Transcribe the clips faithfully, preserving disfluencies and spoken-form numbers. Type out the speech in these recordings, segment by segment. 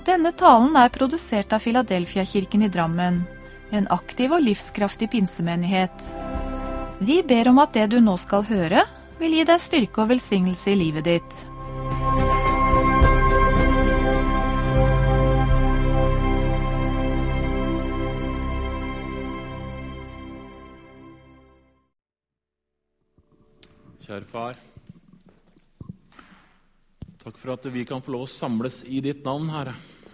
Denne talen er produsert av Philadelphia-kirken i Drammen, en aktiv og livskraftig pinsemenighet. Vi ber om at det du nå skal høre, vil gi deg styrke og velsignelse i livet ditt. Kjære far, takk for at vi kan få lov å samles i ditt navn, Herre.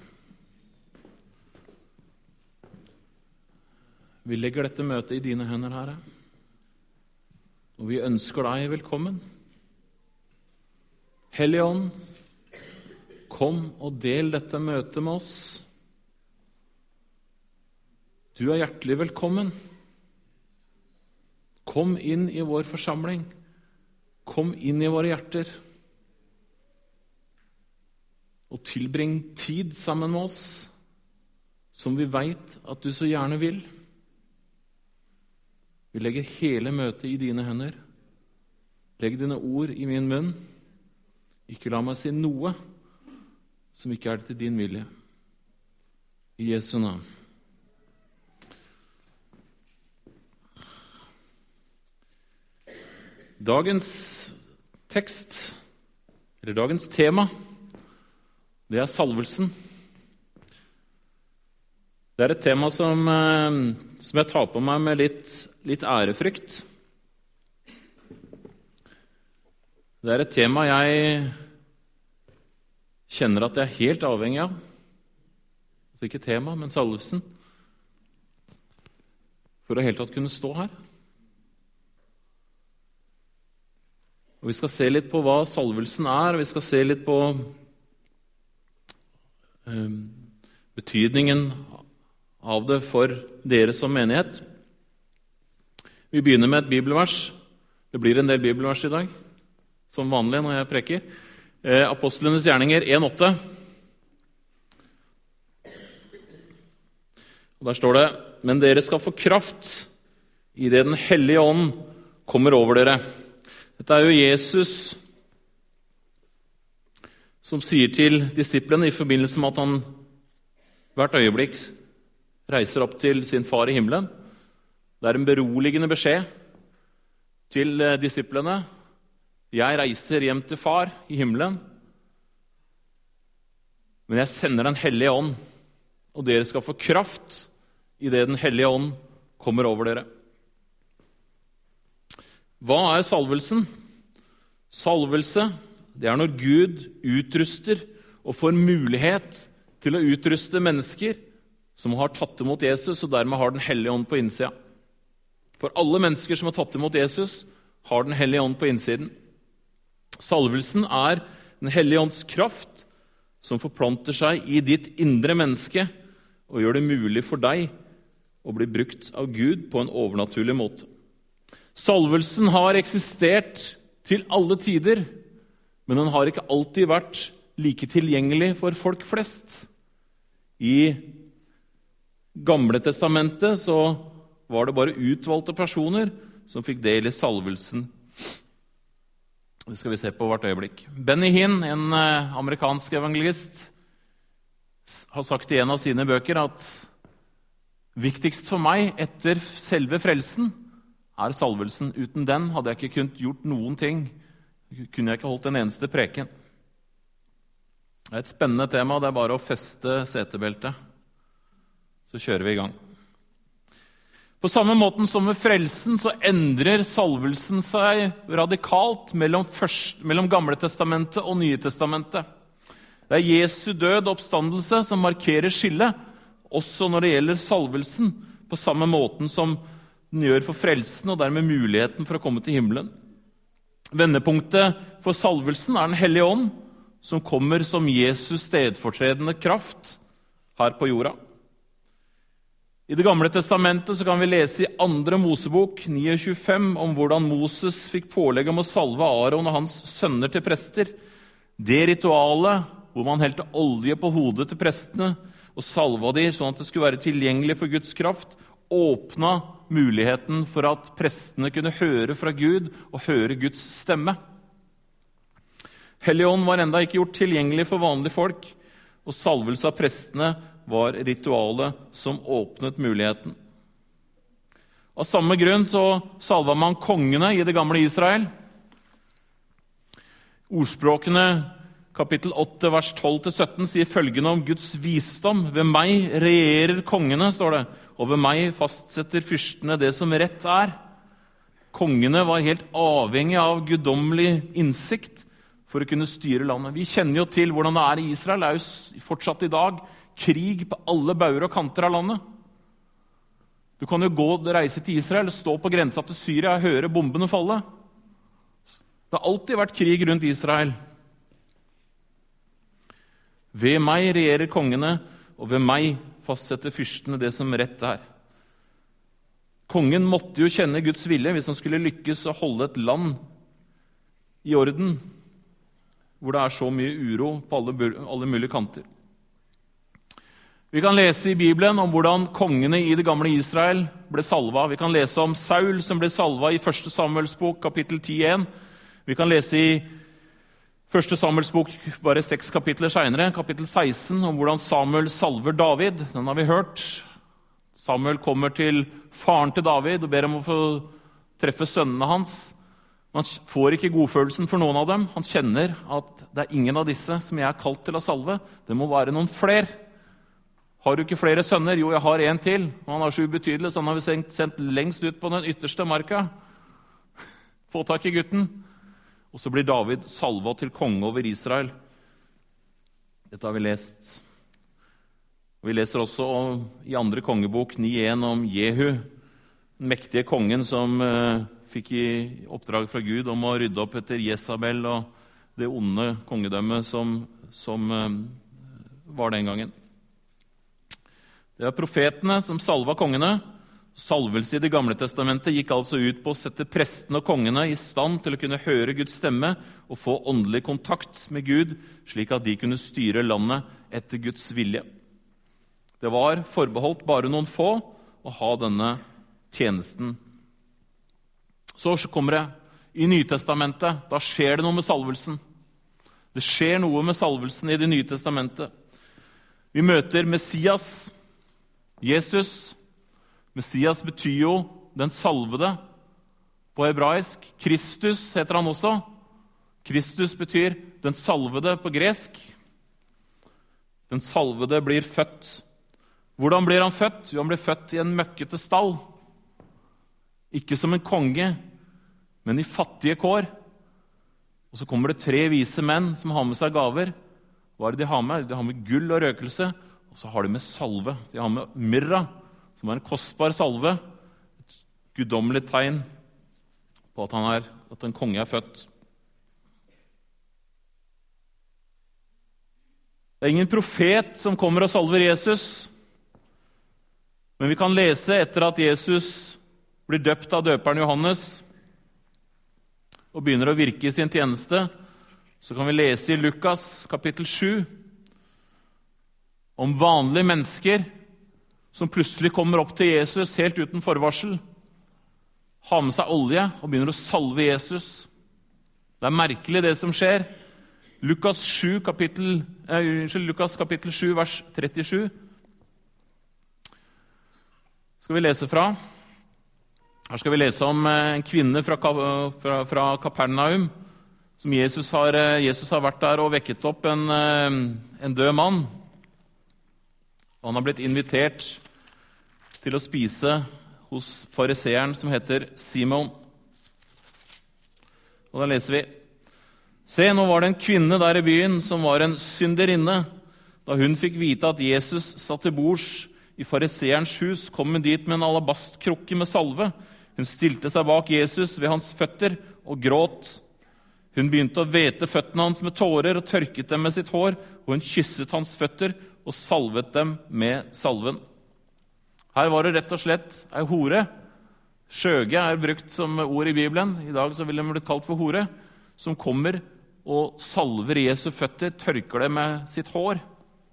Vi legger dette møtet i dine hender, Herre, og vi ønsker deg velkommen. Hellige Ånd, kom og del dette møtet med oss. Du er hjertelig velkommen. Kom inn i vår forsamling. Kom inn i våre hjerter. Og tilbring tid sammen med oss, som vi vet at du så gjerne vil. Vi legger hele møtet i dine hender. Legg dine ord i min munn. Ikke la meg si noe som ikke er til din vilje. I Jesu navn. Dagens tekst, eller dagens tema, det er salvelsen. Det er et tema som, som jeg tar på meg med litt, litt ærefrykt. Det er et tema jeg kjenner at jeg er helt avhengig av. Altså ikke tema, men salvelsen. For å helt tatt kunne stå her. Og vi skal se litt på hva salvelsen er, og vi skal se litt på eh, betydningen av det for dere som menighet. Vi begynner med et bibelvers. Det blir en del bibelvers i dag, som vanlig når jeg preker. Eh, Apostlenes gjerninger en åtte. Og der står det: Men dere skal få kraft i det Den hellige ånd kommer over dere. Dette er jo Jesus som sier til disiplene i forbindelse med at han hvert øyeblikk reiser opp til sin far i himmelen. Det er en beroligende beskjed til disiplene. Jeg reiser hjem til far i himmelen, men jeg sender Den hellige ånd, og dere skal få kraft i det Den hellige ånd kommer over dere. Hva er salvelsen? Salvelse, det er når Gud utruster og får mulighet til å utruste mennesker som har tatt imot Jesus, og dermed har Den hellige ånd på innsida. For alle mennesker som har tatt imot Jesus, har Den hellige ånd på innsiden. Salvelsen er Den hellige ånds kraft som forplanter seg i ditt indre menneske og gjør det mulig for deg å bli brukt av Gud på en overnaturlig måte. Salvelsen har eksistert til alle tider, men den har ikke alltid vært like tilgjengelig for folk flest. I Gamle testamentet så var det bare utvalgte personer som fikk del i salvelsen. Det skal vi se på hvert øyeblikk. Benny Hinn, en amerikansk evangelist, har sagt i en av sine bøker at viktigst for meg etter selve frelsen er salvelsen. Uten den hadde jeg ikke kunnet gjort noen ting. Kunne jeg ikke holdt en eneste preken. Det er et spennende tema. Det er bare å feste setebeltet. Så kjører vi i gang. På samme måten som med frelsen så endrer salvelsen seg radikalt mellom, først, mellom Gamle testamentet og Nye testamentet. Det er Jesu død og oppstandelse som markerer skillet, også når det gjelder salvelsen, på samme måten som den gjør for frelsen, og dermed muligheten for å komme til himmelen. Vendepunktet for salvelsen er Den hellige ånd, som kommer som Jesus stedfortredende kraft her på jorda. I Det gamle testamentet så kan vi lese i andre Mosebok ni tjuefem om hvordan Moses fikk pålegg om å salve Aaron og hans sønner til prester. Det ritualet hvor man helte olje på hodet til prestene og salva de sånn at det skulle være tilgjengelig for Guds kraft, åpna muligheten for at prestene kunne høre fra Gud og høre Guds stemme. Helligånd var enda ikke gjort tilgjengelig for vanlige folk, og salvelse av prestene var ritualet som åpnet muligheten. Av samme grunn så salva man kongene i det gamle Israel. Ordspråkene kapittel åtte, vers tolv til sytten sier følgende om Guds visdom. Ved meg regjerer kongene, står det, og ved meg fastsetter fyrstene det som rett er. Kongene var helt avhengig av guddommelig innsikt for å kunne styre landet. Vi kjenner jo til hvordan det er i Israel. Det er jo fortsatt i dag krig på alle bauger og kanter av landet. Du kan jo gå og reise til Israel, stå på grensa til Syria og høre bombene falle. Det har alltid vært krig rundt Israel. Ved meg regjerer kongene, og ved meg fastsetter fyrstene det som rett er. Kongen måtte jo kjenne Guds vilje hvis han skulle lykkes å holde et land i orden, hvor det er så mye uro på alle, alle mulige kanter. Vi kan lese i Bibelen om hvordan kongene i det gamle Israel ble salva. Vi kan lese om Saul som ble salva i første Samuels bok, kapittel ti én. Vi kan lese i første Samuels bok bare seks kapitler senere, kapittel seksten, om hvordan Samuel salver David. Den har vi hørt. Samuel kommer til faren til David og ber om å få treffe sønnene hans. Man får ikke godfølelsen for noen av dem. Han kjenner at det er ingen av disse som jeg er kalt til å salve. Det må være noen flere. Har du ikke flere sønner? Jo, jeg har en til. Og han er så ubetydelig, så han har vi sendt, sendt lengst ut på den ytterste marka. Få tak i gutten. Og så blir David salva til konge over Israel. Dette har vi lest. Vi leser også om, i andre kongebok ni én om Jehu, den mektige kongen som eh, fikk i oppdrag fra Gud om å rydde opp etter Jesabel og det onde kongedømmet som, som eh, var den gangen. Det er profetene som salva kongene. Salvelse i Det gamle testamentet gikk altså ut på å sette prestene og kongene i stand til å kunne høre Guds stemme og få åndelig kontakt med Gud, slik at de kunne styre landet etter Guds vilje. Det var forbeholdt bare noen få å ha denne tjenesten. Så kommer det i Nytestamentet. Da skjer det noe med salvelsen. Det skjer noe med salvelsen i Det nye testamentet. Vi møter Messias, Jesus. Messias betyr jo den salvede på hebraisk. Kristus heter han også. Kristus betyr den salvede på gresk. Den salvede blir født. Hvordan blir han født? Jo, han blir født i en møkkete stall. Ikke som en konge, men i fattige kår. Og så kommer det tre vise menn som har med seg gaver. Hva er det de har med? De har med gull og røkelse, og så har de med salve. De har med myrra, som er en kostbar salve. Et guddommelig tegn på at, han er, at en konge er født. Det er ingen profet som kommer og salver Jesus. Men vi kan lese etter at Jesus blir døpt av døperen Johannes og begynner å virke i sin tjeneste, så kan vi lese i Lukas kapittel sju om vanlige mennesker som plutselig kommer opp til Jesus helt uten forvarsel, har med seg olje og begynner å salve Jesus. Det er merkelig det som skjer. Lukas, sju, kapittel, eh, Lukas kapittel sju, vers trettisju. Skal vi lese fra? Her skal vi lese om en kvinne fra, fra, fra Kapernaum. Som Jesus har, Jesus har vært der og vekket opp en, en død mann. Og han har blitt invitert til å spise hos fariseeren som heter Simon. Og da leser vi: Se, nå var det en kvinne der i byen som var en synderinne. Da hun fikk vite at Jesus satt til bords i fariseerens hus, kom hun dit med en alabastkrukke med salve. Hun stilte seg bak Jesus ved hans føtter og gråt. Hun begynte å hvete føttene hans med tårer og tørket dem med sitt hår, og hun kysset hans føtter og salvet dem med salven. Her var det rett og slett ei hore. Skjøge er brukt som ord i Bibelen. I dag så ville den blitt kalt for hore. Som kommer og salver Jesu føtter, tørker det med sitt hår.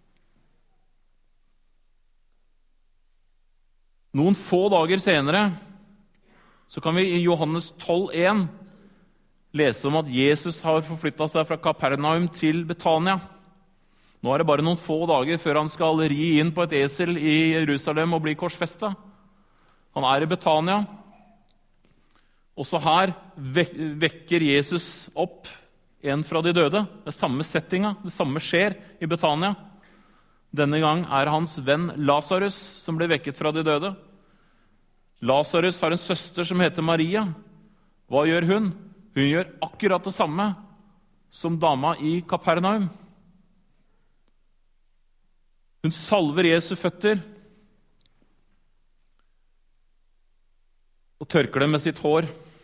Noen få dager senere så kan vi i Johannes tolv én lese om at Jesus har forflyttet seg fra Kapernaum til Betania. Nå er det bare noen få dager før han skal ri inn på et esel i Jerusalem og bli korsfestet. Han er i Betania. Også her vekker Jesus opp en fra de døde. Det samme settinga, det samme skjer i Betania. Denne gang er hans venn Lazarus som blir vekket fra de døde. Lazarus har en søster som heter Maria. Hva gjør hun? Hun gjør akkurat det samme som dama i Kapernaum. Hun salver Jesu føtter og tørker dem med sitt hår.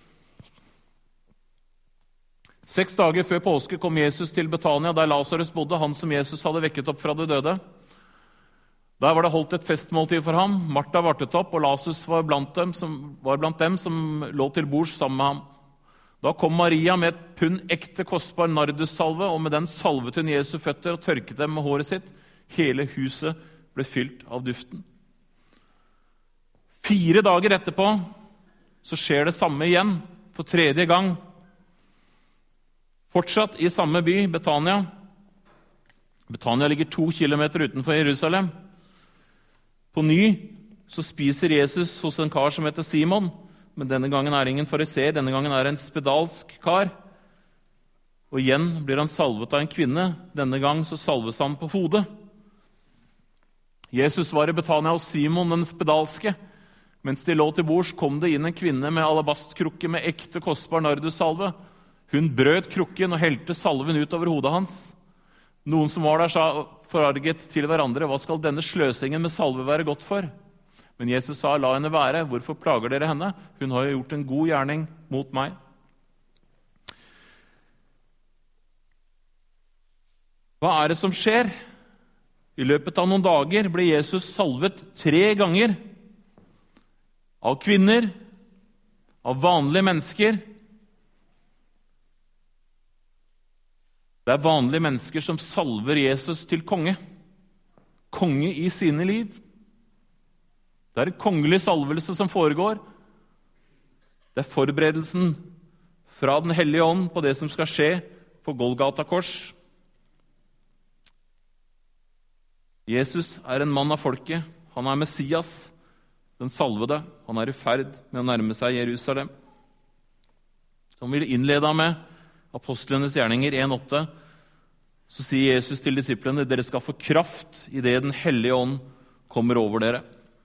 Seks dager før påske kom Jesus til Betania, der Lazarus bodde, han som Jesus hadde vekket opp fra de døde. Der var det holdt et festmåltid for ham. Martha vartet opp, og Lazarus var blant dem som, var blant dem som lå til bords sammen med ham. Da kom Maria med et pund ekte kostbar nardussalve, og med den salvet hun Jesu føtter og tørket dem med håret sitt. Hele huset ble fylt av duften. Fire dager etterpå så skjer det samme igjen, for tredje gang. Fortsatt i samme by, Betania. Betania ligger to kilometer utenfor Jerusalem. På ny så spiser Jesus hos en kar som heter Simon, men denne gangen er ingen fariseer, denne gangen er en spedalsk kar. Og igjen blir han salvet av en kvinne. Denne gang så salves han på hodet. Jesus var i Betania hos Simon den spedalske. Mens de lå til bords, kom det inn en kvinne med alabastkrukke med ekte kostbar nardussalve. Hun brøt krukken og helte salven ut over hodet hans. Noen som var der, sa forarget til hverandre, hva skal denne sløsingen med salve være godt for? Men Jesus sa, la henne være, hvorfor plager dere henne? Hun har jo gjort en god gjerning mot meg. Hva er det som skjer? I løpet av noen dager ble Jesus salvet tre ganger. Av kvinner, av vanlige mennesker. Det er vanlige mennesker som salver Jesus til konge. Konge i sine liv. Det er en kongelig salvelse som foregår. Det er forberedelsen fra Den hellige ånd på det som skal skje på Golgata kors. Jesus er en mann av folket. Han er Messias, den salvede. Han er i ferd med å nærme seg Jerusalem. Som vi innleda med Apostlenes gjerninger en åtte, så sier Jesus til disiplene, dere skal få kraft i det Den hellige ånd kommer over dere.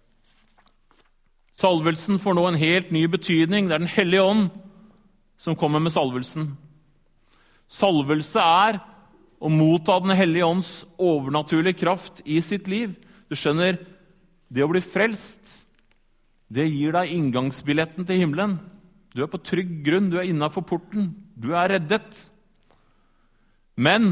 Salvelsen får nå en helt ny betydning. Det er Den hellige ånd som kommer med salvelsen. Salvelse er å motta Den hellige ånds overnaturlige kraft i sitt liv. Du skjønner, det å bli frelst, det gir deg inngangsbilletten til himmelen. Du er på trygg grunn, du er innenfor porten, du er reddet. Men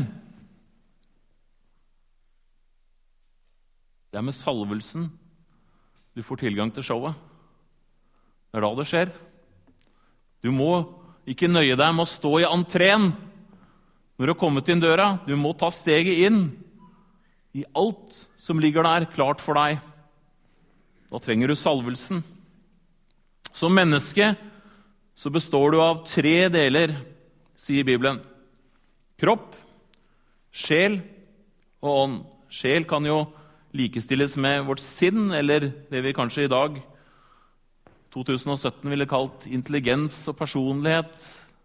det er med salvelsen du får tilgang til showet. Det er da det skjer. Du må ikke nøye deg med å stå i entreen når du har kommet inn døra. Du må ta steget inn i alt som ligger der klart for deg. Da trenger du salvelsen. Som menneske så består du av tre deler, sier Bibelen. Kropp, sjel og ånd. Sjel kan jo likestilles med vårt sinn, eller det vi kanskje i dag to tusen og sytten ville kalt intelligens og personlighet.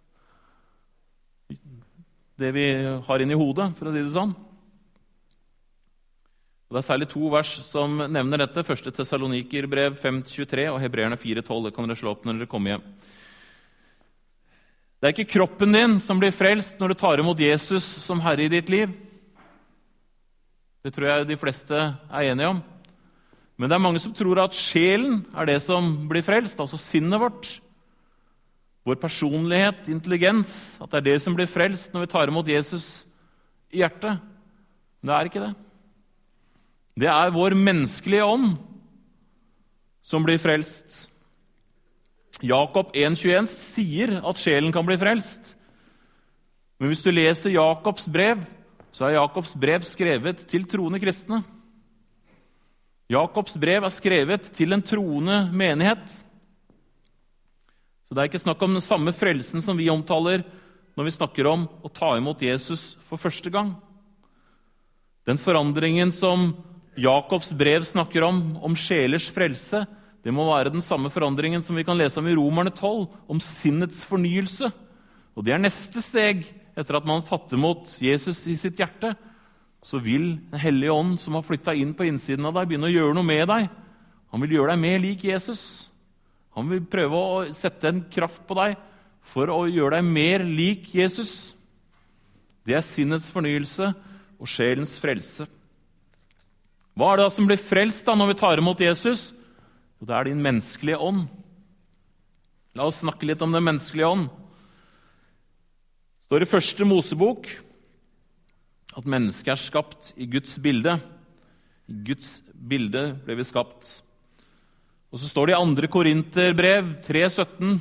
Det vi har inni hodet, for å si det sånn. Og det er særlig to vers som nevner dette. Første Tessalonikerbrev fem tjuetre og Hebreerne fire tolv. Det kan dere slå opp når dere kommer hjem. Det er ikke kroppen din som blir frelst når du tar imot Jesus som Herre i ditt liv. Det tror jeg de fleste er enige om. Men det er mange som tror at sjelen er det som blir frelst, altså sinnet vårt. Vår personlighet, intelligens, at det er det som blir frelst når vi tar imot Jesus i hjertet. Men det er ikke det. Det er vår menneskelige ånd som blir frelst. Jakob en tjueen sier at sjelen kan bli frelst. Men hvis du leser Jakobs brev, så er Jakobs brev skrevet til troende kristne. Jakobs brev er skrevet til en troende menighet. Så det er ikke snakk om den samme frelsen som vi omtaler når vi snakker om å ta imot Jesus for første gang. Den forandringen som Jakobs brev snakker om, om sjelers frelse, det må være den samme forandringen som vi kan lese om i Romerne tolv, om sinnets fornyelse. Og det er neste steg etter at man har tatt imot Jesus i sitt hjerte. Så vil Den hellige ånd som har flyttet inn på innsiden av deg, begynne å gjøre noe med deg. Han vil gjøre deg mer lik Jesus. Han vil prøve å sette en kraft på deg for å gjøre deg mer lik Jesus. Det er sinnets fornyelse og sjelens frelse. Hva er det da som blir frelst da når vi tar imot Jesus? Jo, det er din menneskelige ånd. La oss snakke litt om den menneskelige ånd. Det står i første Mosebok at mennesket er skapt i Guds bilde. I Guds bilde ble vi skapt. Og så står det i andre Korinterbrev tre sytten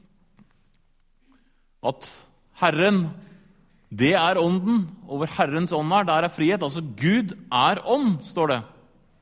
at Herren, det er ånden, og hvor Herrens ånd er, der er frihet. Altså Gud er ånd, står det.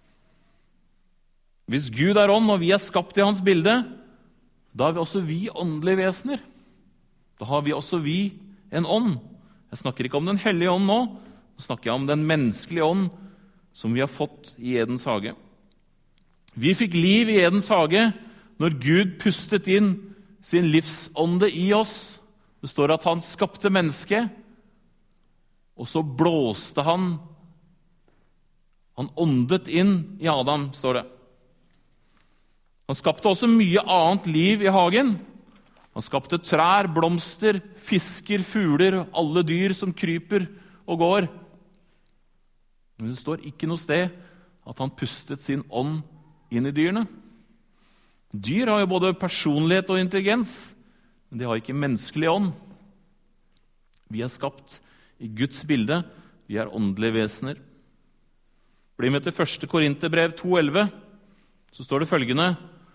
Hvis Gud er ånd, og vi er skapt i hans bilde, da har vi også vi åndelige vesener. Da har vi også vi en ånd. Jeg snakker ikke om den hellige ånd nå, nå snakker jeg om den menneskelige ånd som vi har fått i Edens hage. Vi fikk liv i Edens hage når Gud pustet inn sin livsånde i oss. Det står at han skapte mennesket, og så blåste han, han åndet inn i Adam, står det. Han skapte også mye annet liv i hagen. Han skapte trær, blomster, fisker, fugler, alle dyr som kryper og går. Men det står ikke noe sted at han pustet sin ånd inn i dyrene. Dyr har jo både personlighet og intelligens, men de har ikke menneskelig ånd. Vi er skapt i Guds bilde. Vi er åndelige vesener. Bli med til første Korinterbrev to elleve, så står det følgende: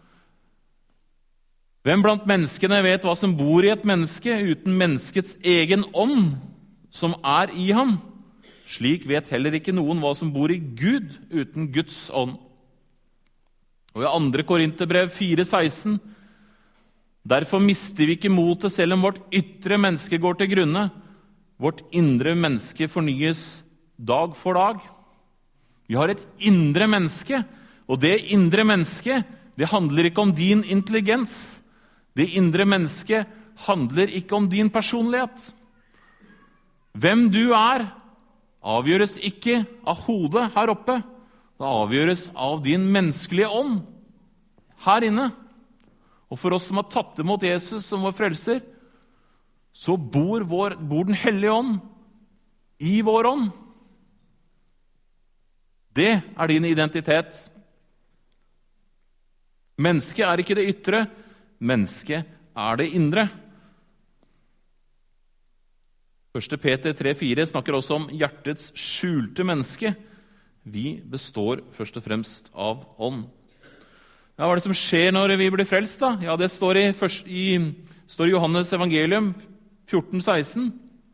Hvem blant menneskene vet hva som bor i et menneske uten menneskets egen ånd, som er i ham? Slik vet heller ikke noen hva som bor i Gud uten Guds ånd. Og i andre Korinterbrev fire seksten: Derfor mister vi ikke motet selv om vårt ytre menneske går til grunne. Vårt indre menneske fornyes dag for dag. Vi har et indre menneske, og det indre mennesket, det handler ikke om din intelligens. Det indre mennesket handler ikke om din personlighet. Hvem du er, avgjøres ikke av hodet her oppe. Det avgjøres av din menneskelige ånd her inne. Og for oss som har tatt imot Jesus som vår frelser, så bor, vår, bor den hellige ånd i vår ånd. Det er din identitet. Mennesket er ikke det ytre, mennesket er det indre. første Peter tre fire snakker også om hjertets skjulte menneske. Vi består først og fremst av ånd. Ja, hva er det som skjer når vi blir frelst, da? Ja, det står i, først, i, står i Johannes evangelium fjorten seksten.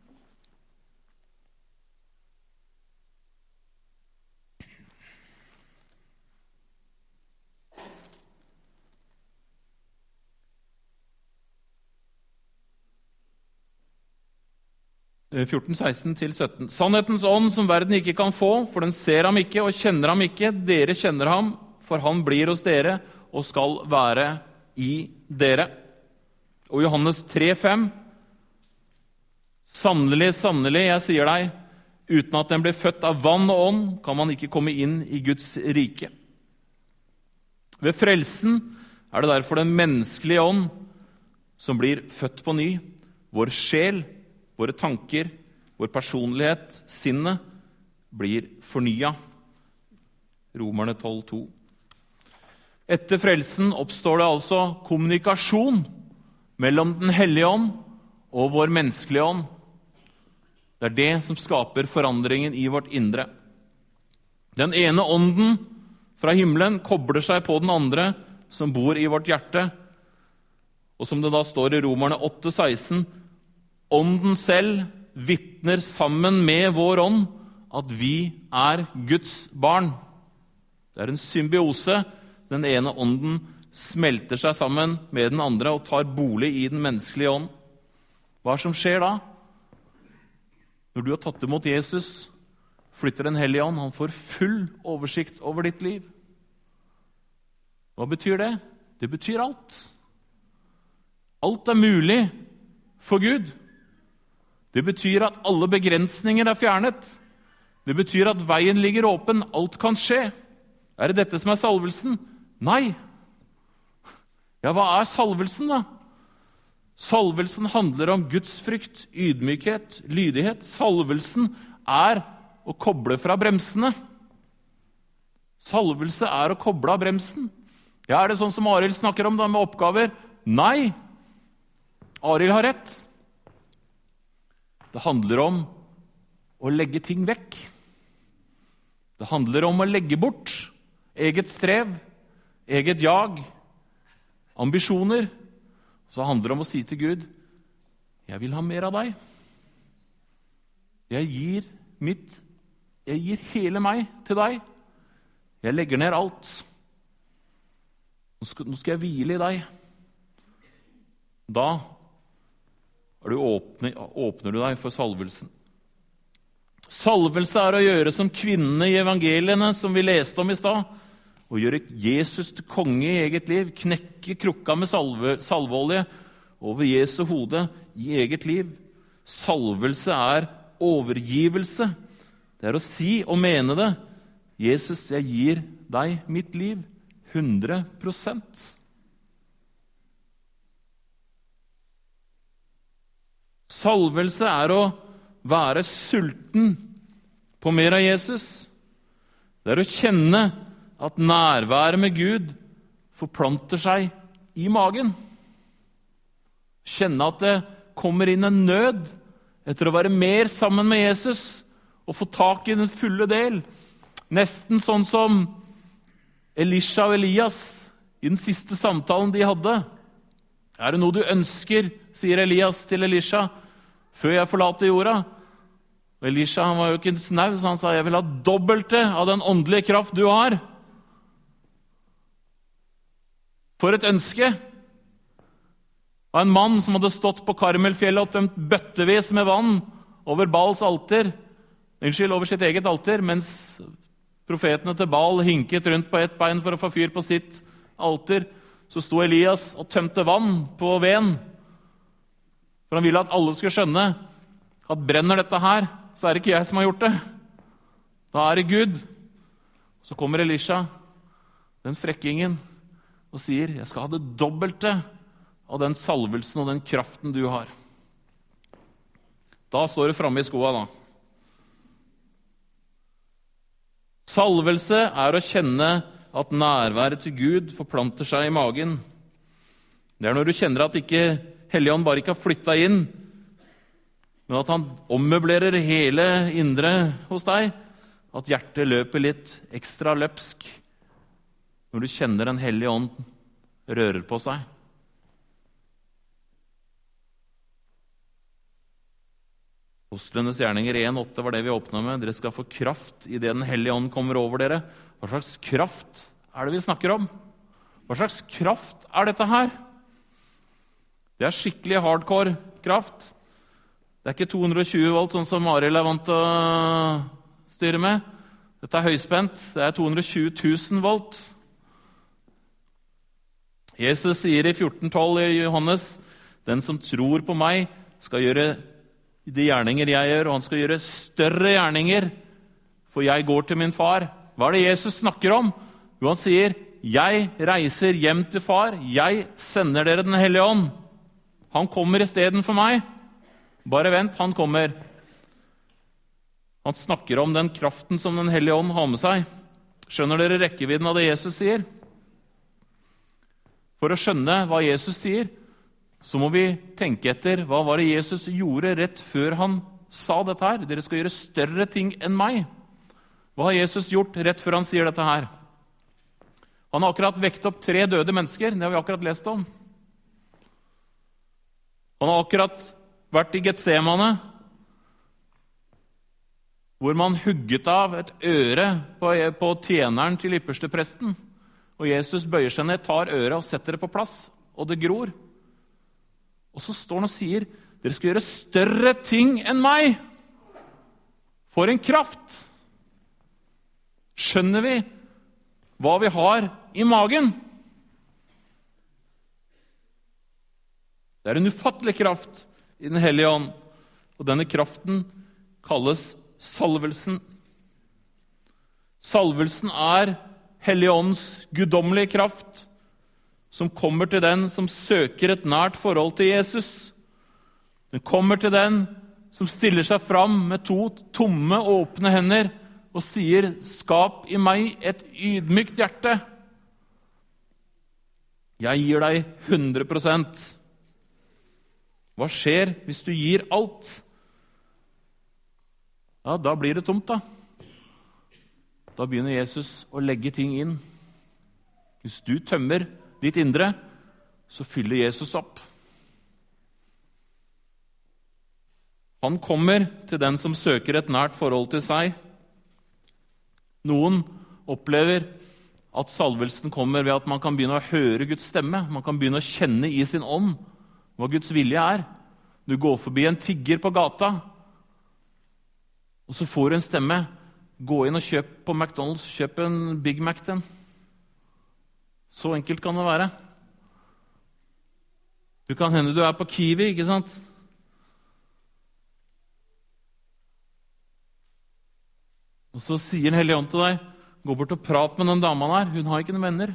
fjorten seksten til sytten. Sannhetens ånd som verden ikke kan få, for den ser ham ikke og kjenner ham ikke. Dere kjenner ham, for han blir hos dere og skal være i dere. Og Johannes tre fem. Sannelig, sannelig, jeg sier deg, uten at den blir født av vann og ånd, kan man ikke komme inn i Guds rike. Ved frelsen er det derfor den menneskelige ånd som blir født på ny. Vår sjel, våre tanker, vår personlighet, sinnet, blir fornya. Romerne tolv to. Etter frelsen oppstår det altså kommunikasjon mellom den hellige ånd og vår menneskelige ånd. Det er det som skaper forandringen i vårt indre. Den ene ånden fra himmelen kobler seg på den andre som bor i vårt hjerte. Og som det da står i Romerne åtte seksten, ånden selv vitner sammen med vår ånd at vi er Guds barn. Det er en symbiose. Den ene ånden smelter seg sammen med den andre og tar bolig i den menneskelige ånd. Hva som skjer da? Når du har tatt imot Jesus, flytter Den hellige ånd. Han får full oversikt over ditt liv. Hva betyr det? Det betyr alt. Alt er mulig for Gud. Det betyr at alle begrensninger er fjernet. Det betyr at veien ligger åpen, alt kan skje. Er det dette som er salvelsen? Nei. Ja, hva er salvelsen da? Salvelsen handler om Guds frykt, ydmykhet, lydighet. Salvelsen er å koble fra bremsene. Salvelse er å koble av bremsen. Ja, er det sånn som Arild snakker om da, med oppgaver? Nei. Arild har rett. Det handler om å legge ting vekk. Det handler om å legge bort eget strev, eget jag, ambisjoner. Så handler det om å si til Gud, jeg vil ha mer av deg. Jeg gir mitt, jeg gir hele meg til deg. Jeg legger ned alt. Nå skal, nå skal jeg hvile i deg. Da er du åpne, åpner du deg for salvelsen. Salvelse er å gjøre som kvinnene i evangeliene som vi leste om i stad, å gjøre Jesus til konge i eget liv, knekke krukka med salve, salveolje over Jesu hode i eget liv. Salvelse er overgivelse. Det er å si og mene det. Jesus, jeg gir deg mitt liv, hundre prosent. Salvelse er å være sulten på mer av Jesus. Det er å kjenne at nærværet med Gud forplanter seg i magen. Kjenne at det kommer inn en nød etter å være mer sammen med Jesus og få tak i den fulle del. Nesten sånn som Elisha og Elias i den siste samtalen de hadde. Er det noe du ønsker, sier Elias til Elisha, før jeg forlater jorda? Og Elisha han var jo ikke snau, så han sa, jeg vil ha dobbelte av den åndelige kraft du har. For et ønske av en mann som hadde stått på Karmelfjellet og tømt bøttevis med vann over Baals alter, unnskyld, over sitt eget alter, mens profetene til Baal hinket rundt på ett bein for å få fyr på sitt alter, så sto Elias og tømte vann på veden. For han ville at alle skulle skjønne at brenner dette her, så er det ikke jeg som har gjort det. Da er det Gud. Så kommer Elisha, den frekkingen, og sier, jeg skal ha det dobbelte av den salvelsen og den kraften du har. Da står det fremme i skoa da. Salvelse er å kjenne at nærværet til Gud forplanter seg i magen. Det er når du kjenner at ikke Helligånd bare ikke har flyttet inn, men at han ommøblerer hele indre hos deg, at hjertet løper litt ekstra løpsk når du kjenner Den hellige ånd rører på seg. Apostlenes gjerninger en åtte var det vi åpnet med. Dere skal få kraft i det Den hellige ånd kommer over dere. Hva slags kraft er det vi snakker om? Hva slags kraft er dette her? Det er skikkelig hardcore kraft. Det er ikke to hundre og tjue volt, sånn som Arild er vant til å styre med. Dette er høyspent. Det er to hundre og tjue tusen volt. Jesus sier i fjorten tolv i Johannes, den som tror på meg skal gjøre de gjerninger jeg gjør, og han skal gjøre større gjerninger, for jeg går til min far. Hva er det Jesus snakker om? Jo, han sier, jeg reiser hjem til far, jeg sender dere Den hellige ånd. Han kommer i stedet for meg. Bare vent, han kommer. Han snakker om den kraften som Den hellige ånd har med seg. Skjønner dere rekkevidden av det Jesus sier? For å skjønne hva Jesus sier, så må vi tenke etter hva var det Jesus gjorde rett før han sa dette her. Dere skal gjøre større ting enn meg. Hva har Jesus gjort rett før han sier dette her? Han har akkurat vekt opp tre døde mennesker, det har vi akkurat lest om. Han har akkurat vært i Getsemane, hvor man hugget av et øre på, på tjeneren til ypperstepresten. Og Jesus bøyer seg ned, tar øret og setter det på plass, og det gror. Og så står han og sier, dere skal gjøre større ting enn meg. For en kraft! skjønner vi hva vi har i magen. Det er en ufattelig kraft i Den hellige ånd, og denne kraften kalles salvelsen. Salvelsen er Hellige ånds guddommelige kraft, som kommer til den som søker et nært forhold til Jesus. Den kommer til den som stiller seg fram med to tomme, åpne hender og sier, skap i meg et ydmykt hjerte. Jeg gir deg hundre prosent. Hva skjer hvis du gir alt? Ja, da blir det tomt da. Da begynner Jesus å legge ting inn. Hvis du tømmer ditt indre, så fyller Jesus opp. Han kommer til den som søker et nært forhold til seg. Noen opplever at salvelsen kommer ved at man kan begynne å høre Guds stemme. Man kan begynne å kjenne i sin ånd hva Guds vilje er. Du går forbi en tigger på gata, og så får du en stemme. Gå inn og kjøp på McDonald's, kjøp en Big Mac til den. Så enkelt kan det være. Du kan hende du er på Kiwi, ikke sant? Og så sier Den hellige ånd til deg, gå bort og prat med den dama der, hun har ikke noen venner.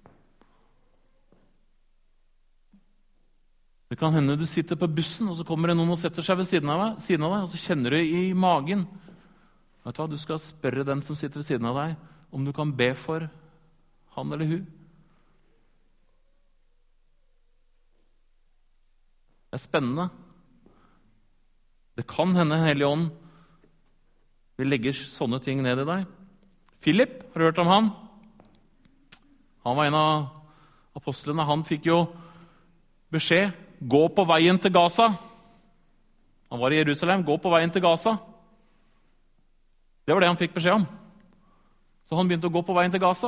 Det kan hende du sitter på bussen, og så kommer det noen og setter seg ved siden av deg, siden av deg og så kjenner du i magen. Vet du hva, du skal spørre den som sitter ved siden av deg, om du kan be for han eller hun. Det er spennende. Det kan hende Den hellige ånd vil legge sånne ting ned i deg. Philip, har du hørt om han? Han var en av apostlene. Han fikk jo beskjed, gå på veien til Gaza. Han var i Jerusalem, gå på veien til Gaza. Det var det han fikk beskjed om. Så han begynte å gå på veien til Gaza.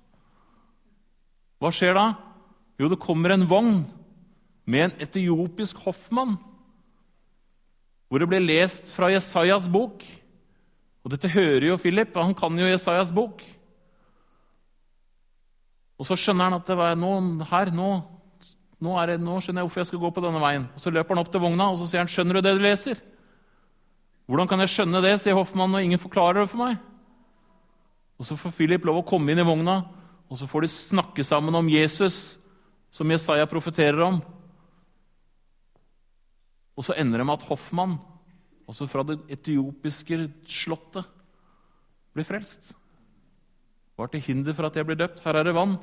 Hva skjer da? Jo, det kommer en vogn med en etiopisk hoffmann, hvor det ble lest fra Jesajas bok. Og dette hører jo Philip, han kan jo Jesajas bok. Og så skjønner han at det var noen her, nå, nå, er det, nå skjønner jeg hvorfor jeg skal gå på denne veien. Og så løper han opp til vogna, og så sier han, skjønner du det du leser? Hvordan kan jeg skjønne det, sier hoffmannen, og ingen forklarer det for meg? Og så får Philip lov å komme inn i vogna, og så får de snakke sammen om Jesus, som Jesaja profeterer om. Og så ender det med at hoffmann, altså fra det etiopiske slottet, blir frelst. Var til hinder for at jeg blir døpt. Her er det vann.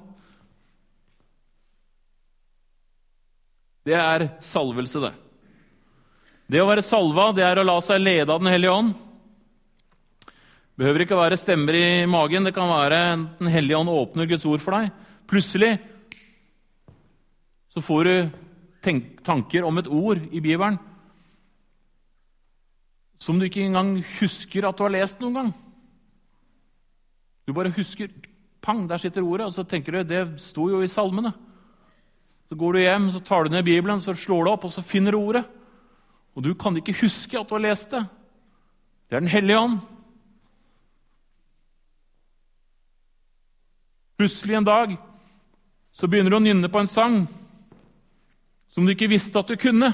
Det er salvelse, det. Det å være salva, det er å la seg lede av Den hellige ånd. Det behøver ikke være stemmer i magen, det kan være Den hellige ånd åpner Guds ord for deg. Plutselig så får du tenk, tanker om et ord i Bibelen som du ikke engang husker at du har lest noen gang. Du bare husker, pang, der sitter ordet, og så tenker du, det sto jo i salmene. Så går du hjem, så tar du ned Bibelen, så slår du opp, og så finner du ordet. Og du kan ikke huske at du har lest det. Det er Den hellige ånd. Plutselig en dag, så begynner du å nynne på en sang som du ikke visste at du kunne.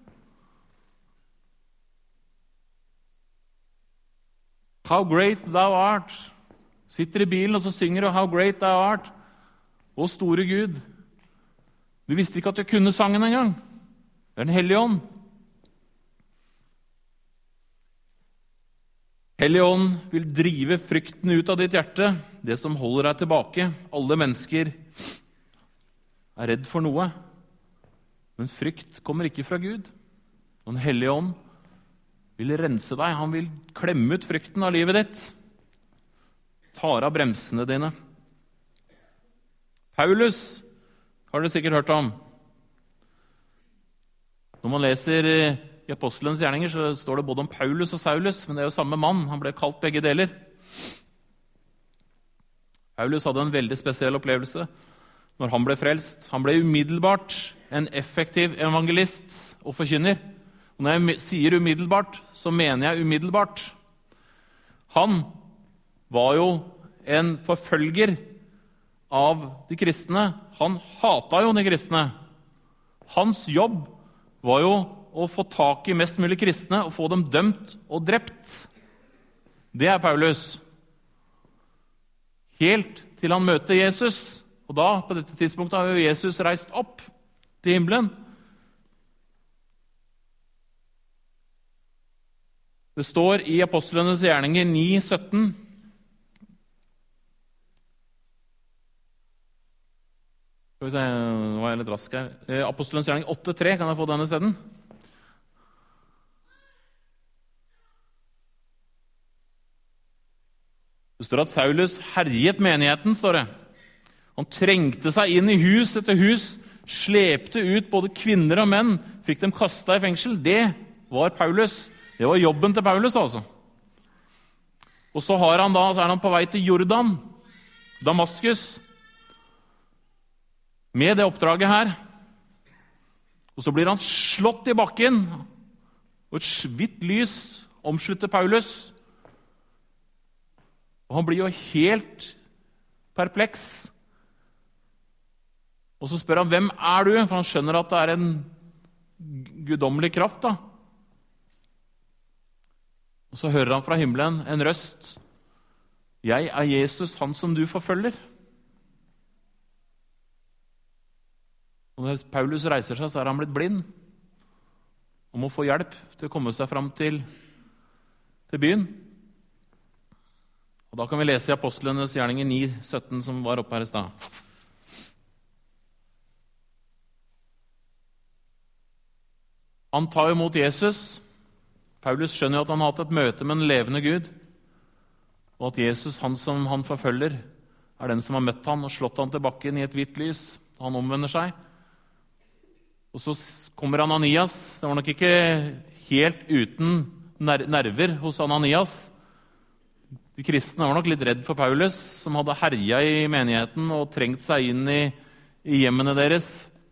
How great thou art. Sitter i bilen, og så synger du How great thou art. Å store Gud. Du visste ikke at du kunne sangen engang. Det er Den hellige ånd. Hellige ånd vil drive frykten ut av ditt hjerte, det som holder deg tilbake. Alle mennesker er redd for noe, men frykt kommer ikke fra Gud. Den hellige ånd vil rense deg, han vil klemme ut frykten av livet ditt. Tar av bremsene dine. Paulus har dere sikkert hørt om. Når man leser i Apostelens gjerninger, så står det både om Paulus og Saulus, men det er jo samme mann, han ble kalt begge deler. Paulus hadde en veldig spesiell opplevelse når han ble frelst. Han ble umiddelbart en effektiv evangelist og forkynner. Og når jeg sier umiddelbart, så mener jeg umiddelbart. Han var jo en forfølger av de kristne. Han hatet jo de kristne. Hans jobb var jo å få tak i mest mulig kristne og få dem dømt og drept. Det er Paulus. Helt til han møter Jesus. Og da, på dette tidspunktet, har jo Jesus reist opp til himmelen. Det står i Apostlenes gjerninger ni sytten. Skal vi se, nå var jeg litt rask her. Apostlenes gjerning åtte tre, kan jeg få denne stedet? Det står at Saulus herjet menigheten, står det. Han trengte seg inn i hus etter hus, slepte ut både kvinner og menn, fikk dem kastet i fengsel. Det var Paulus. Det var jobben til Paulus, altså. Og så, har han da, så er han på vei til Jordan, Damaskus, med det oppdraget her. Og så blir han slått i bakken, og et hvitt lys omslutter Paulus. Og han blir jo helt perpleks. Og så spør han, hvem er du? For han skjønner at det er en guddommelig kraft, da. Og så hører han fra himmelen en røst. Jeg er Jesus, han som du forfølger. Og når Paulus reiser seg, så er han blitt blind. Og må få hjelp til å komme seg fram til, til byen. Og da kan vi lese i Apostlenes gjerninger ni sytten, som var oppe her i stad. Han tar imot Jesus. Paulus skjønner jo at han har hatt et møte med en levende Gud, og at Jesus, han som han forfølger, er den som har møtt han og slått han til bakken i et hvitt lys. Han omvender seg. Og så kommer Ananias. Det var nok ikke helt uten nerver hos Ananias. De kristne var nok litt redd for Paulus, som hadde herjet i menigheten og trengt seg inn i, i hjemmene deres.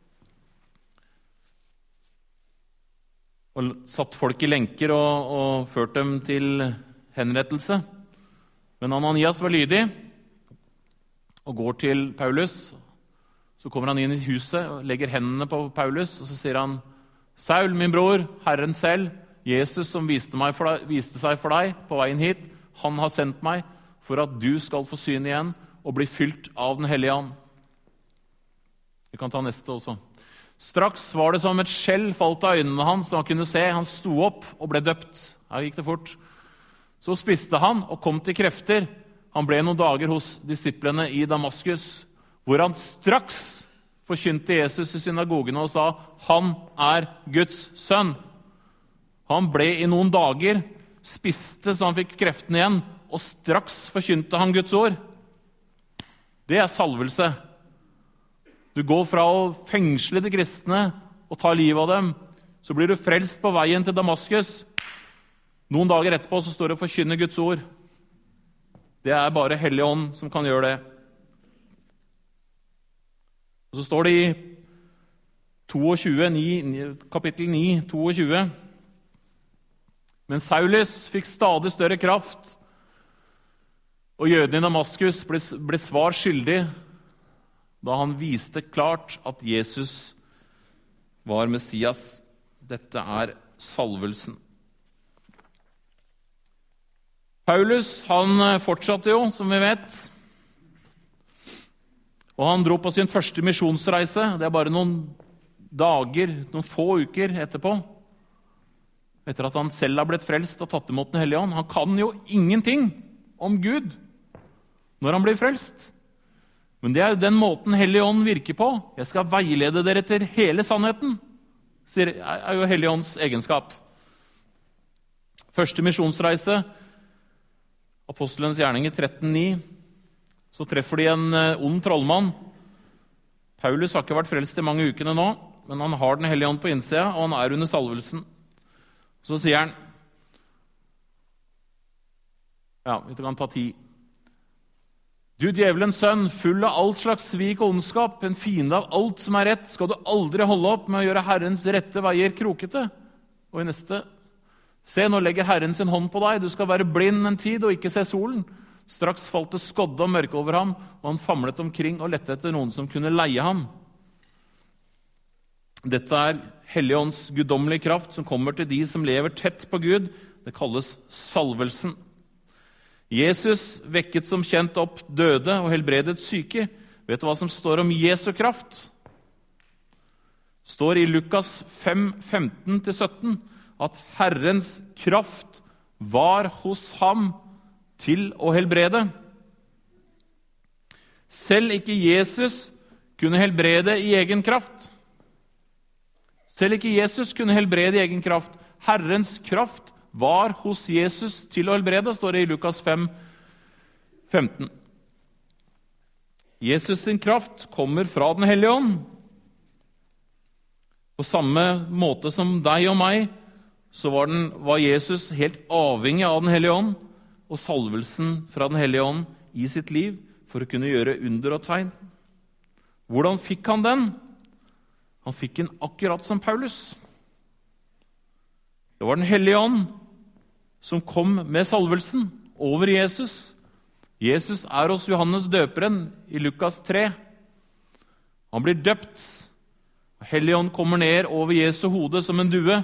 Og satt folk i lenker og, og ført dem til henrettelse. Men Ananias var lydig og går til Paulus. Så kommer han inn i huset og legger hendene på Paulus, og så sier han, Saul, min bror, Herren selv, Jesus som viste, meg for deg, viste seg for deg på veien hit, han har sendt meg for at du skal få syn igjen og bli fylt av den hellige ånd. Vi kan ta neste også. Straks var det som et skjell falt av øynene hans, så han kunne se. Han sto opp og ble døpt. Her gikk det fort. Så spiste han og kom til krefter. Han ble noen dager hos disiplene i Damaskus, hvor han straks forkynte Jesus i synagogene og sa, han er Guds sønn. Han ble i noen dager, spiste så han fikk kreften igjen, og straks forkynte han Guds ord. Det er salvelse. Du går fra å fengsle de kristne og ta livet av dem, så blir du frelst på veien til Damaskus. Noen dager etterpå så står det å forkynne Guds ord. Det er bare Hellig Ånd som kan gjøre det. Og så står det i tjueto, kapittel ni, tjueto. Men Saulus fikk stadig større kraft, og jødene i Damaskus ble, ble svar skyldig da han viste klart at Jesus var Messias. Dette er salvelsen. Paulus, han fortsatte jo, som vi vet, og han dro på sin første misjonsreise. Det er bare noen dager, noen få uker etterpå, etter at han selv har blitt frelst og tatt imot den hellige ånd. Han kan jo ingenting om Gud når han blir frelst. Men det er jo den måten Hellige Ånd virker på. Jeg skal veilede dere til hele sannheten, er jo Hellige Ånds egenskap. Første misjonsreise, Apostlenes gjerninger tretten ni, så treffer de en ond trollmann. Paulus har ikke vært frelst i mange ukene nå, men han har den hellige ånd på innsida, og han er under salvelsen. Så sier han, ja, vi kan ta ti. Du djevelens sønn, full av alt slags svik og ondskap, en fiende av alt som er rett, skal du aldri holde opp med å gjøre Herrens rette veier krokete. Og i neste, se, nå legger Herren sin hånd på deg, du skal være blind en tid og ikke se solen. Straks falt det skodde og mørke over ham, og han famlet omkring og lette etter noen som kunne leie ham. Dette er Helligåndens guddommelige kraft som kommer til de som lever tett på Gud. Det kalles salvelsen. Jesus vekket som kjent opp døde og helbredet syke. Vet du hva som står om Jesu kraft? Står i Lukas fem, femten til sytten at Herrens kraft var hos ham til å helbrede. Selv ikke Jesus kunne helbrede i egen kraft. Selv ikke Jesus kunne helbrede i egen kraft. Herrens kraft var hos Jesus til å helbrede, står det i Lukas fem, femten. Jesus sin kraft kommer fra den hellige ånd. På samme måte som deg og meg, så var, den, var Jesus helt avhengig av den hellige ånd og salvelsen fra den hellige ånd i sitt liv for å kunne gjøre under og tegn. Hvordan fikk han den? Han fikk den akkurat som Paulus. Det var den hellige ånd som kom med salvelsen over Jesus. Jesus er hos Johannes døperen i Lukas tre. Han blir døpt. Hellige ånd kommer ned over Jesu hode som en due.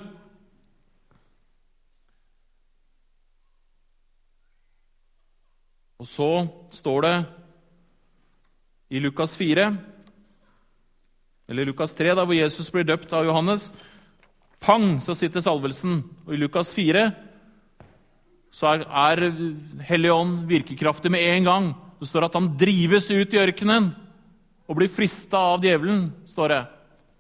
Og så står det i Lukas fire, eller Lukas tre, da, hvor Jesus blir døpt av Johannes. Pang, så sitter salvelsen. Og i Lukas fire så er, er Hellige ånd virkekraftig med en gang. Det står at han drives ut i ørkenen og blir fristet av djevelen, står det.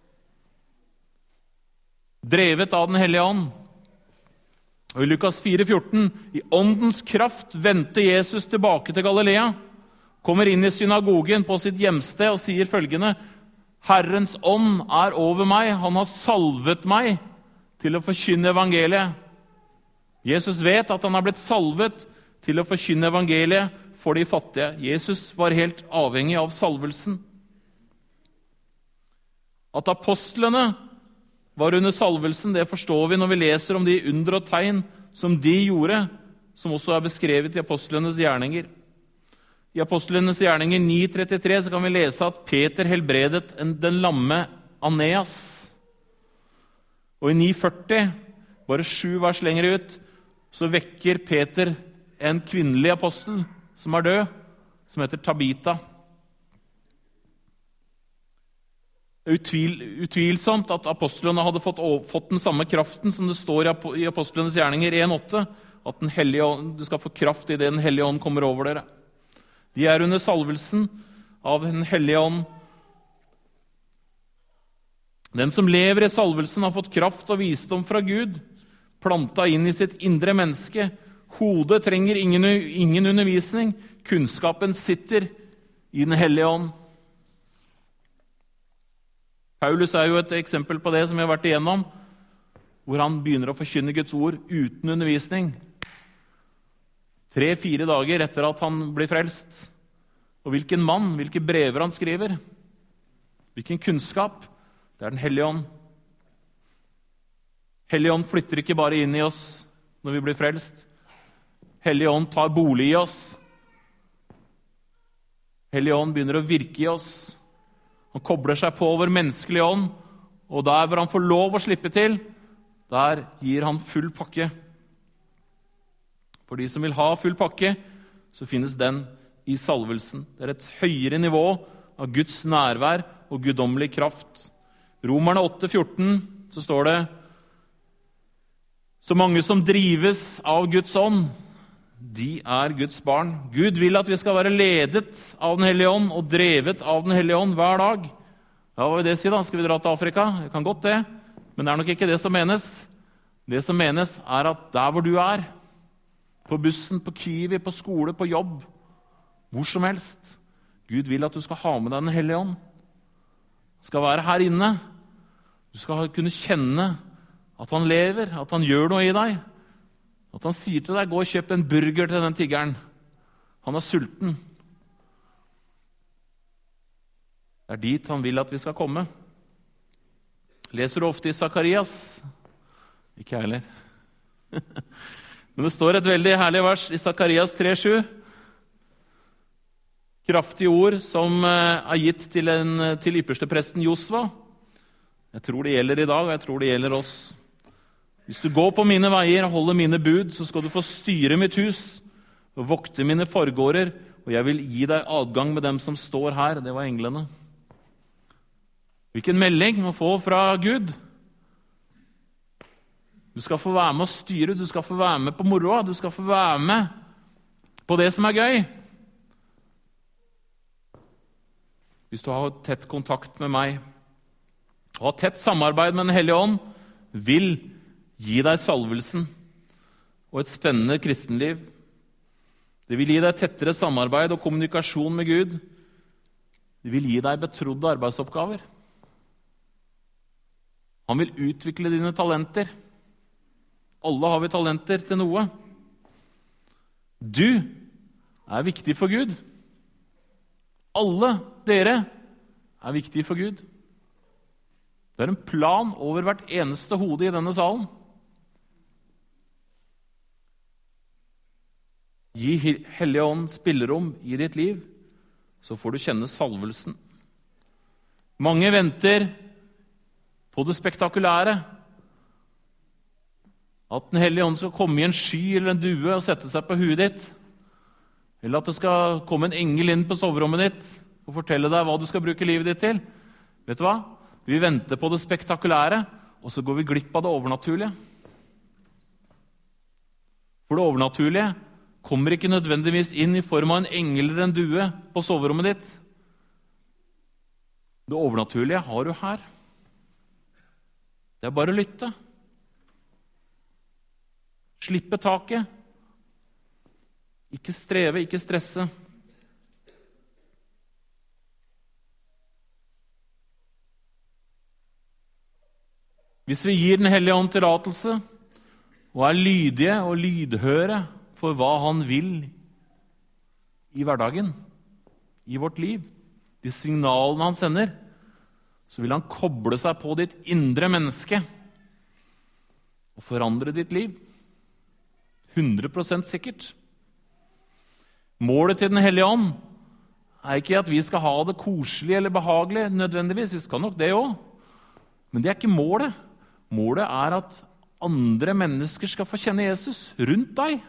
Drevet av den hellige ånd. Og i Lukas fire, fjorten, i åndens kraft vendte Jesus tilbake til Galilea, kommer inn i synagogen på sitt hjemsted og sier følgende: Herrens ånd er over meg, han har salvet meg til å forkynne evangeliet. Jesus vet at han har blitt salvet til å forkynne evangeliet for de fattige. Jesus var helt avhengig av salvelsen. At apostlene var under salvelsen, det forstår vi når vi leser om de under og tegn som de gjorde, som også er beskrevet i apostlenes gjerninger. I apostlenes gjerninger ni trettitre så kan vi lese at Peter helbredet den lamme Aneas. Og i ni førti, bare sju vers lenger ut, så vekker Peter en kvinnelig apostel som er død, som heter Tabita. Det er utvil, utvilsomt at apostlene hadde fått, fått den samme kraften som det står i apostlenes gjerninger en åtte, at den hellige ånd, du skal få kraft i det den hellige ånd kommer over dere. De er under salvelsen av den hellige ånd. Den som lever i salvelsen har fått kraft og visdom fra Gud, planta inn i sitt indre menneske. Hodet trenger ingen, ingen undervisning. Kunnskapen sitter i den hellige ånd. Paulus er jo et eksempel på det som vi har vært igjennom, hvor han begynner å forkynne Guds ord uten undervisning. Tre-fire dager etter at han blir frelst. Og hvilken mann, hvilke brever han skriver. Hvilken kunnskap. Det er den hellige ånd. Hellige ånd flytter ikke bare inn i oss når vi blir frelst. Hellige ånd tar bolig i oss. Hellige ånd begynner å virke i oss. Han kobler seg på vår menneskelige ånd, og der hvor han får lov å slippe til, der gir han full pakke. For de som vil ha full pakke, så finnes den i salvelsen. Det er et høyere nivå av Guds nærvær og guddommelig kraft. Romerne åtte fjorten, så står det: Så mange som drives av Guds ånd, de er Guds barn. Gud vil at vi skal være ledet av den hellige ånd og drevet av den hellige ånd hver dag. Ja, hva vil det si da? Skal vi dra til Afrika? Det kan godt det, men det er nok ikke det som menes. Det som menes er at der hvor du er, på bussen, på Kiwi, på skole, på jobb, hvor som helst, Gud vil at du skal ha med deg den hellige ånd. Du skal være her inne. Du skal kunne kjenne at han lever, at han gjør noe i deg. At han sier til deg: gå og kjøp en burger til den tiggeren. Han er sulten. Det er dit han vil at vi skal komme. Leser du ofte i Sakarias? Ikke jeg heller. Men det står et veldig herlig vers i Sakarias tre sju. kraftige ord som er gitt til, en, til ypperstepresten Josva. Jeg tror det gjelder i dag, og jeg tror det gjelder oss. Hvis du går på mine veier og holder mine bud, så skal du få styre mitt hus og vokte mine forgårder, og jeg vil gi deg adgang med dem som står her. Det var englene. Hvilken melding å få fra Gud? Du skal få være med å styre, du skal få være med på moroa, du skal få være med på det som er gøy. Hvis du har tett kontakt med meg, og har tett samarbeid med Den hellige ånd, vil gi deg salvelsen og et spennende kristenliv. Det vil gi deg tettere samarbeid og kommunikasjon med Gud. Det vil gi deg betrodde arbeidsoppgaver. Han vil utvikle dine talenter. Alle har vi talenter til noe. Du er viktig for Gud. Alle dere er viktige for Gud. Det er en plan over hvert eneste hode i denne salen. Gi Hellige Ånd spillerom i ditt liv, så får du kjenne salvelsen. Mange venter på det spektakulære. At Den hellige ånd skal komme i en sky eller en due og sette seg på huet ditt. Eller at det skal komme en engel inn på soverommet ditt og fortelle deg hva du skal bruke livet ditt til. Vet du hva? Vi venter på det spektakulære, og så går vi glipp av det overnaturlige. For det overnaturlige kommer ikke nødvendigvis inn i form av en engel eller en due på soverommet ditt. Det overnaturlige har du her. Det er bare å lytte. Slippe taket. Ikke streve, ikke stresse. Hvis vi gir Den hellige ånd tillatelse, og er lydige og lydhøre for hva han vil i hverdagen, i vårt liv, de signalene han sender, så vil han koble seg på ditt indre menneske og forandre ditt liv. hundre prosent sikkert. Målet til Den hellige ånd er ikke at vi skal ha det koselig eller behagelig nødvendigvis. Vi skal nok det også. Men det er ikke målet. Målet er at andre mennesker skal få kjenne Jesus rundt deg.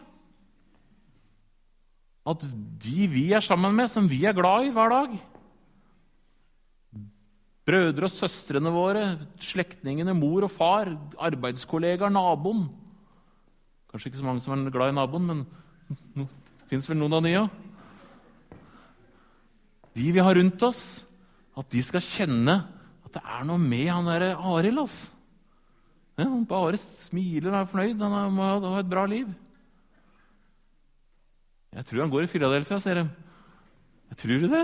At de vi er sammen med, som vi er glad i hver dag, brødre og søstrene våre, slektningene, mor og far, arbeidskollegaer, naboen. Kanskje ikke så mange som er glad i naboen, men det finnes vel noen av de også. De vi har rundt oss, at de skal kjenne at det er noe med han der Arild. Altså. Ja, han bare smiler og er fornøyd, han må ha et bra liv. Jeg tror han går i Philadelphia, sier de. Jeg tror det.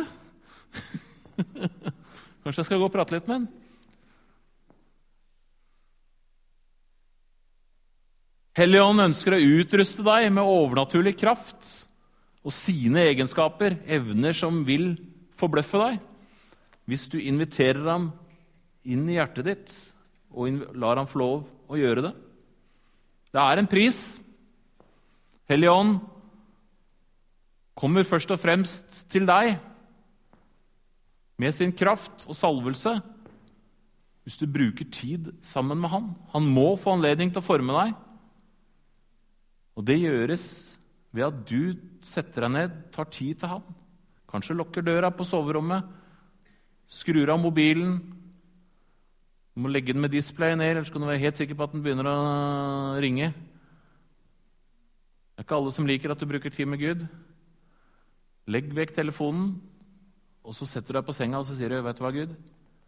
Kanskje jeg skal gå og prate litt med han. Hellige Ånd ønsker å utruste deg med overnaturlig kraft og sine egenskaper, evner som vil forbløffe deg, hvis du inviterer ham inn i hjertet ditt og lar ham få lov å gjøre det. Det er en pris. Hellige Ånd kommer først og fremst til deg med sin kraft og salvelse hvis du bruker tid sammen med han. Han må få anledning til å forme deg. Og det gjøres ved at du setter deg ned, tar tid til han. Kanskje lukker døra på soverommet, skrur av mobilen. Du må legge den med display ned, ellers kan du være helt sikker på at den begynner å ringe. Det er ikke alle som liker at du bruker tid med Gud. Legg vekk telefonen, og så setter du deg på senga og så sier du, vet du hva, Gud?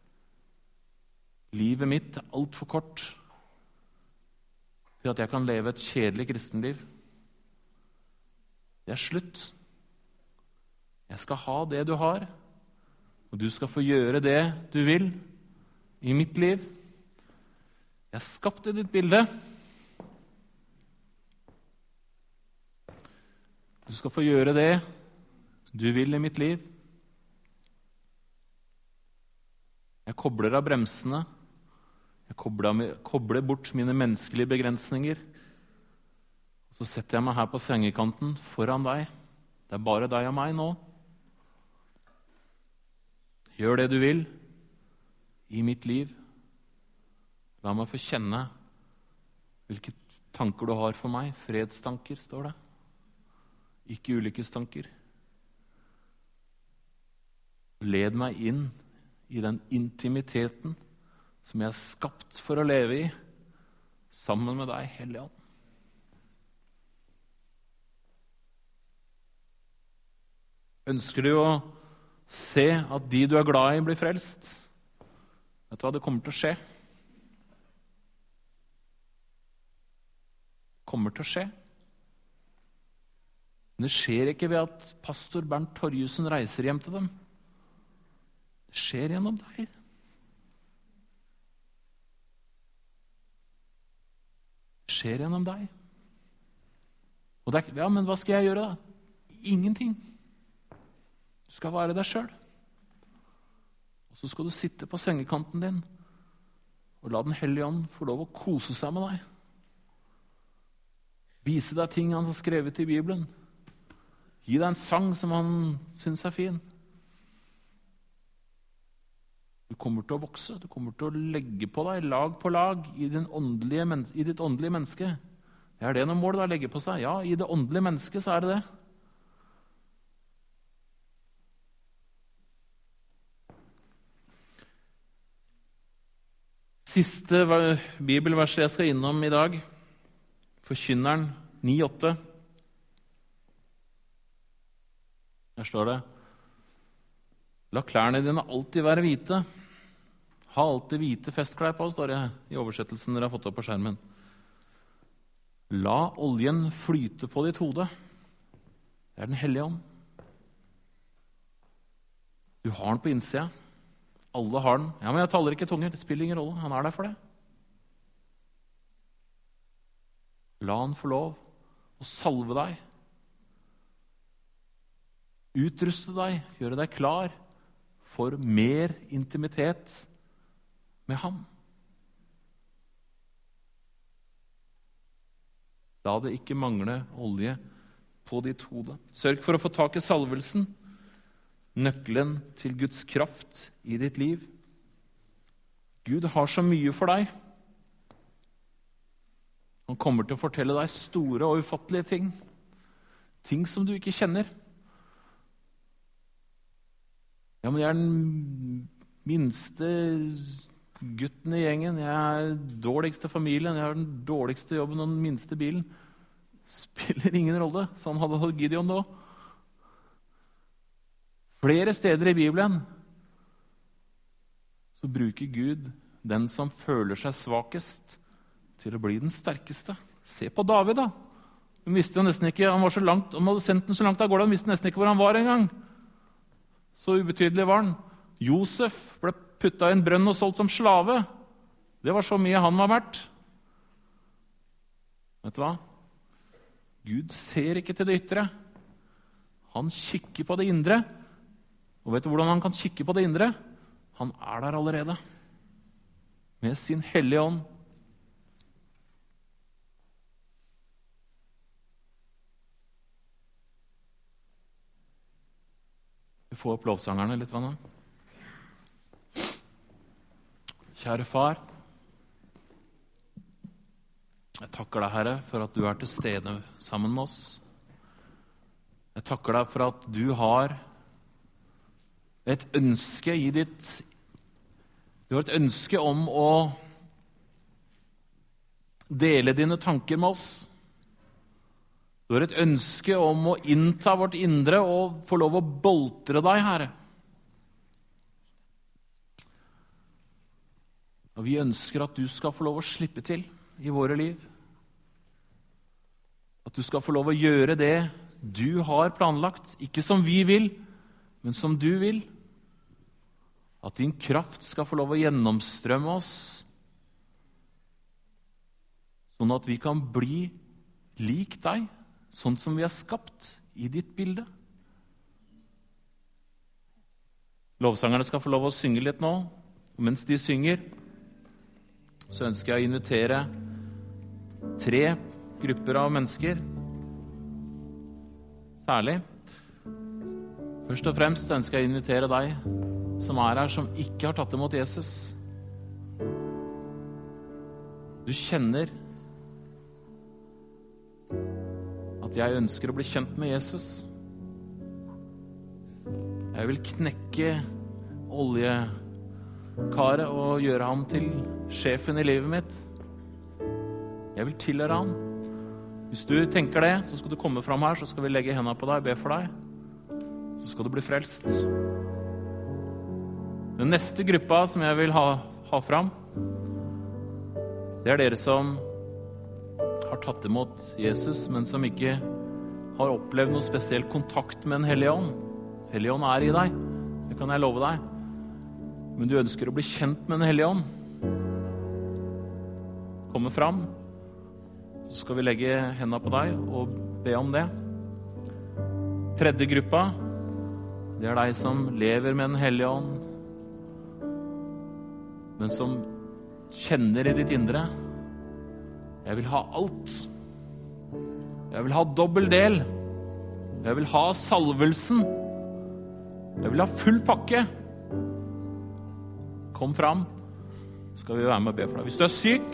Livet mitt er alt for kort til at jeg kan leve et kjedelig kristenliv. Det er slutt. Jeg skal ha det du har, og du skal få gjøre det du vil i mitt liv. Jeg skapte ditt bilde. Du skal få gjøre det du vil i mitt liv. Jeg kobler av bremsene. Jeg kobler, kobler bort mine menneskelige begrensninger. Så setter jeg meg her på sengekanten foran deg. Det er bare deg og meg nå. Gjør det du vil i mitt liv. La meg få kjenne hvilke tanker du har for meg. Fredstanker, står det. Ikke ulykkestanker. Led meg inn i den intimiteten som jeg er skapt for å leve i, sammen med deg, Hellige Ånd. Ønsker du å se at de du er glad i, blir frelst? Vet du hva? Det kommer til å skje. Det kommer til å skje. Men det skjer ikke ved at pastor Bernt Torjussen reiser hjem til dem. Det skjer gjennom deg. Det skjer gjennom deg. Og det er, ja, men hva skal jeg gjøre da? Ingenting. Du skal være deg selv. Og så skal du sitte på sengekanten din og la Den hellige ånd få lov å kose seg med deg. Vise deg ting han har skrevet i Bibelen. Gi deg en sang som han synes er fin. Du kommer til å vokse, du kommer til å legge på deg lag på lag i, din åndelige, i ditt åndelige menneske. Er det noe mål da, å legge på seg? Ja, i det åndelige mennesket så er det det. Siste bibelverset jeg skal innom i dag, Forkynneren ni åtte. Der står det: La klærne dine alltid være hvite. Ha alltid hvite festklær på, står det i oversettelsen dere har fått opp på skjermen. La oljen flyte på ditt hode. Det er Den hellige ånd. Du har den på innsida. Alle har den. Ja, men jeg taler ikke tunger. Det spiller ingen rolle. Han er der for det. La han få lov å salve deg. Utruste deg, gjøre deg klar for mer intimitet med ham. La det ikke mangle olje på ditt hode. Sørg for å få tak i salvelsen, nøkkelen til Guds kraft i ditt liv. Gud har så mye for deg. Han kommer til å fortelle deg store og ufattelige ting. Ting som du ikke kjenner. Ja, men jeg er den minste gutten i gjengen. Jeg er dårligste familien. Jeg har den dårligste jobben og den minste bilen. Spiller ingen rolle. Sånn hadde Gideon da. Flere steder i Bibelen så bruker Gud den som føler seg svakest, til å bli den sterkeste. Se på David da. Han visste jo nesten ikke, han var så langt, han hadde sendt den så langt av gårde, han visste nesten ikke hvor han var en gang. Så ubetydelig var han. Josef ble puttet i en brønn og solgt som slave. Det var så mye han var verdt. Vet du hva? Gud ser ikke til det ytre. Han kikker på det indre. Og vet du hvordan han kan kikke på det indre? Han er der allerede. Med sin hellige ånd. Vi får opp lovsangerne litt. Vann. Kjære far, jeg takker deg, Herre, for at du er til stede sammen med oss. Jeg takker deg for at du har et ønske i ditt Du har et ønske om å dele dine tanker med oss. Du har et ønske om å innta vårt indre og få lov å boltre deg, Herre. Og vi ønsker at du skal få lov å slippe til i våre liv. At du skal få lov å gjøre det du har planlagt. Ikke som vi vil, men som du vil. At din kraft skal få lov å gjennomstrømme oss, sånn at vi kan bli lik deg, sånn som vi er skapt i ditt bilde. Lovsangerne skal få lov å synge litt nå, og mens de synger, så ønsker jeg å invitere tre grupper av mennesker, særlig. Først og fremst ønsker jeg å invitere deg som er her, som ikke har tatt imot Jesus. Du kjenner at jeg ønsker å bli kjent med Jesus. Jeg vil knekke oljekaret og gjøre ham til sjefen i livet mitt. Jeg vil tilhøre ham. Hvis du tenker det, så skal du komme fram her, så skal vi legge hendene på deg, be for deg. Så skal du bli frelst. Den neste gruppa som jeg vil ha, ha fram, det er dere som har tatt imot Jesus, men som ikke har opplevd noe spesiell kontakt med Den hellige ånd. Hellige ånd er i deg, det kan jeg love deg. Men du ønsker å bli kjent med Den hellige ånd. Komme fram, så skal vi legge hendene på deg og be om det. Tredje gruppa, det er deg som lever med Den hellige ånd, men som kjenner i ditt indre: jeg vil ha alt. Jeg vil ha dobbel del. Jeg vil ha salvelsen. Jeg vil ha full pakke. Kom fram, skal vi være med og be for deg. Hvis du er syk,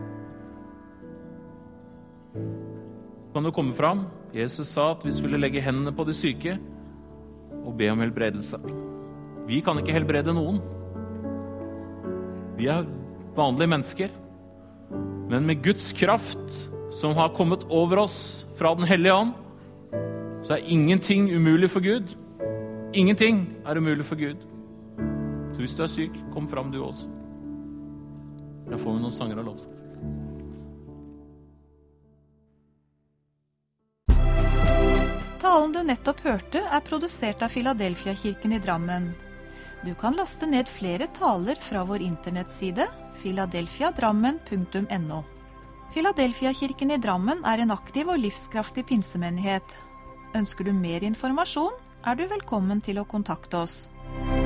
kan du komme fram. Jesus sa at vi skulle legge hendene på de syke og be om helbredelse. Vi kan ikke helbrede noen. Vi er vanlige mennesker. Men med Guds kraft som har kommet over oss fra Den hellige ånd, så er ingenting umulig for Gud. Ingenting er umulig for Gud. Så hvis du er syk, kom fram du også. Da får vi noen sanger av lovsang. Talen du nettopp hørte er produsert av Filadelfia-kirken i Drammen. Du kan laste ned flere taler fra vår internettside filadelfia drammen punktum no. Filadelfia-kirken i Drammen er en aktiv og livskraftig pinsemenighet. Ønsker du mer informasjon, er du velkommen til å kontakte oss.